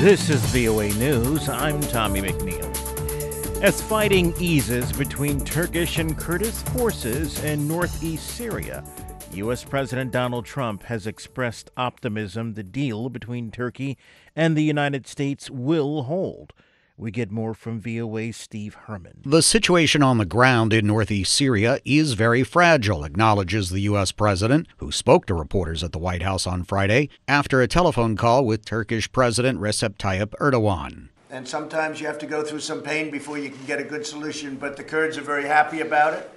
This is VOA News. I'm Tommy McNeil. As fighting eases between Turkish and Kurdish forces in northeast Syria, U.S. President Donald Trump has expressed optimism the deal between Turkey and the United States will hold. We get more from VOA's Steve Herman. The situation on the ground in northeast Syria is very fragile, acknowledges the U.S. president, who spoke to reporters at the White House on Friday after a telephone call with Turkish President Recep Tayyip Erdogan. And sometimes you have to go through some pain before you can get a good solution, but the Kurds are very happy about it.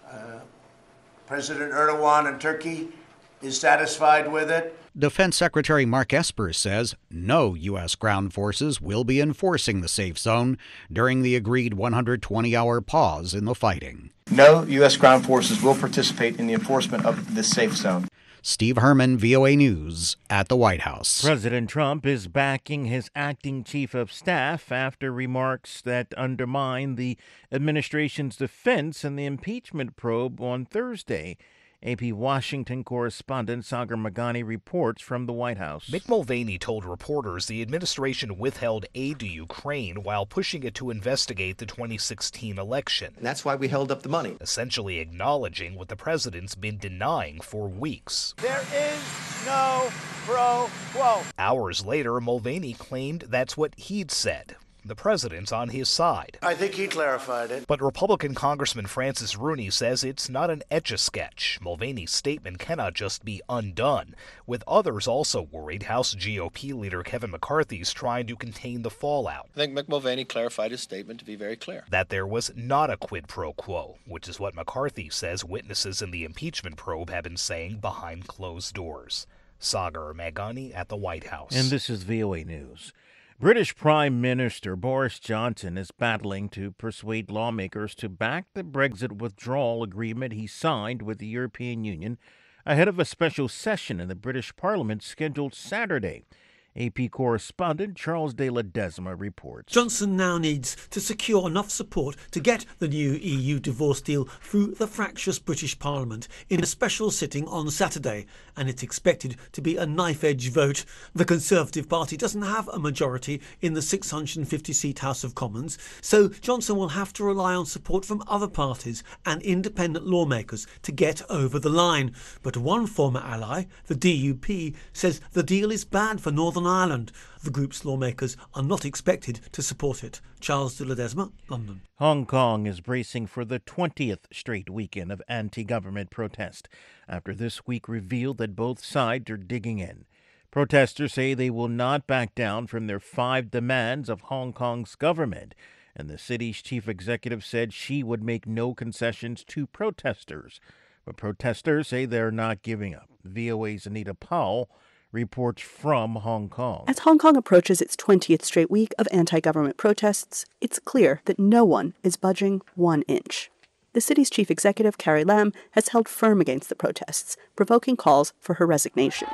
President Erdogan in Turkey is satisfied with it. Defense Secretary Mark Esper says no U.S. ground forces will be enforcing the safe zone during the agreed 120-hour pause in the fighting. No U.S. ground forces will participate in the enforcement of this safe zone. Steve Herman, VOA News, at the White House. President Trump is backing his acting chief of staff after remarks that undermine the administration's defense in the impeachment probe on Thursday. AP Washington correspondent Sagar Meghani reports from the White House. Mick Mulvaney told reporters the administration withheld aid to Ukraine while pushing it to investigate the 2016 election. And that's why we held up the money. Essentially acknowledging what the president's been denying for weeks. There is no pro quo. Hours later, Mulvaney claimed that's what he'd said. The president's on his side. I think he clarified it. But Republican Congressman Francis Rooney says it's not an etch-a-sketch. Mulvaney's statement cannot just be undone, with others also worried House GOP leader Kevin McCarthy's trying to contain the fallout. I think Mick Mulvaney clarified his statement to be very clear. That there was not a quid pro quo, which is what McCarthy says witnesses in the impeachment probe have been saying behind closed doors. Sagar Meghani at the White House. And this is VOA News. British Prime Minister Boris Johnson is battling to persuade lawmakers to back the Brexit withdrawal agreement he signed with the European Union ahead of a special session in the British Parliament scheduled Saturday. AP correspondent Charles de Ledesma reports. Johnson now needs to secure enough support to get the new EU divorce deal through the fractious British Parliament in a special sitting on Saturday, and it's expected to be a knife-edge vote. The Conservative Party doesn't have a majority in the 650-seat House of Commons, so Johnson will have to rely on support from other parties and independent lawmakers to get over the line. But one former ally, the DUP, says the deal is bad for Northern Ireland. The group's lawmakers are not expected to support it. Charles de Ledesma, London. Hong Kong is bracing for the 20th straight weekend of anti-government protest after this week revealed that both sides are digging in. Protesters say they will not back down from their 5 demands of Hong Kong's government, and the city's chief executive said she would make no concessions to protesters. But protesters say they're not giving up. VOA's Anita Powell reports from Hong Kong. As Hong Kong approaches its 20th straight week of anti-government protests, it's clear that no one is budging 1 inch. The city's chief executive, Carrie Lam, has held firm against the protests, provoking calls for her resignation.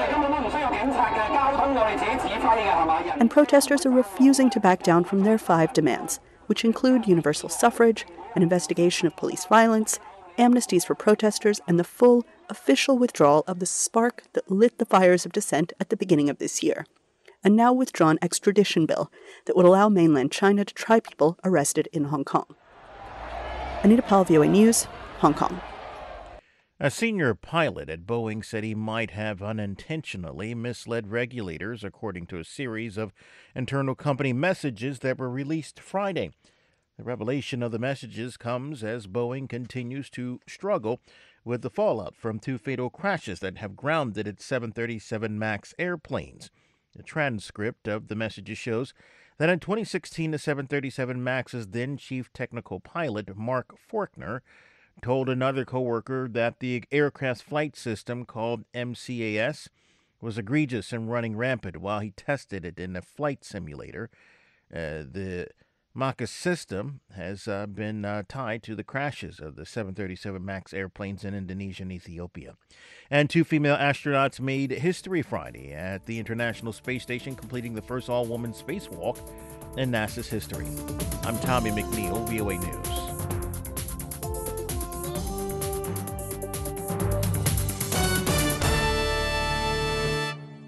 And protesters are refusing to back down from their 5 demands, which include universal suffrage, an investigation of police violence, amnesties for protesters, and the full official withdrawal of the spark that lit the fires of dissent at the beginning of this year. A now withdrawn extradition bill that would allow mainland China to try people arrested in Hong Kong. Anita Powell, VOA News, Hong Kong. A senior pilot at Boeing said he might have unintentionally misled regulators, according to a series of internal company messages that were released Friday. The revelation of the messages comes as Boeing continues to struggle with the fallout from 2 fatal crashes that have grounded its 737 MAX airplanes. The transcript of the messages shows that in 2016, the 737 MAX's then chief technical pilot, Mark Faulkner, told another coworker that the aircraft's flight system, called MCAS, was egregious and running rampant while he tested it in a flight simulator. The MACA system has been tied to the crashes of the 737 MAX airplanes in Indonesia and Ethiopia. And 2 female astronauts made history Friday at the International Space Station, completing the first all-woman spacewalk in NASA's history. I'm Tommy McNeil, VOA News.